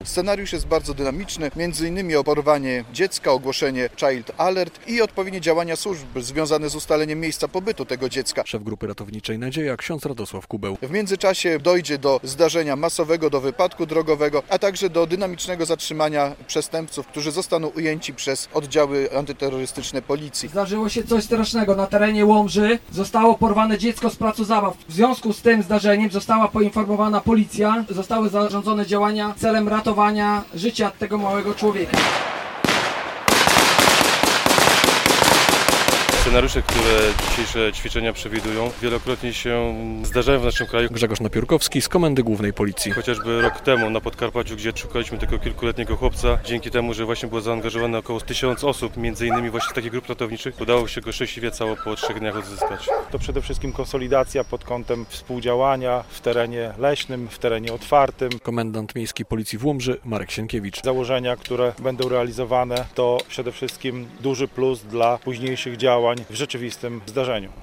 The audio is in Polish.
Scenariusz jest bardzo dynamiczny, m.in. o porwanie dziecka, ogłoszenie Child Alert i odpowiednie działania służb związane z ustaleniem miejsca pobytu tego dziecka. Szef grupy ratowniczej Nadzieja, ksiądz Radosław Kubeł. W międzyczasie dojdzie do zdarzenia masowego, do wypadku drogowego, a także do dynamicznego zatrzymania przestępców, którzy zostaną ujęci przez oddziały antyterrorystyczne policji. Zdarzyło się coś strasznego. Na terenie Łomży zostało porwane dziecko z placu zabaw. W związku z tym zdarzeniem została poinformowana policja. Zostały zarządzone działania celem ratowania życia tego małego człowieka. Scenariusze, które dzisiejsze ćwiczenia przewidują, wielokrotnie się zdarzają w naszym kraju. Grzegorz Napiórkowski z Komendy Głównej Policji. Chociażby rok temu na Podkarpaciu, gdzie szukaliśmy tego kilkuletniego chłopca, dzięki temu, że właśnie było zaangażowane około 1000 osób, między innymi właśnie z takich grup ratowniczych, udało się go szczęśliwie cało po 3 dniach odzyskać. To przede wszystkim konsolidacja pod kątem współdziałania w terenie leśnym, w terenie otwartym. Komendant Miejskiej Policji w Łomży Marek Sienkiewicz. Założenia, które będą realizowane, to przede wszystkim duży plus dla późniejszych działań w rzeczywistym zdarzeniu.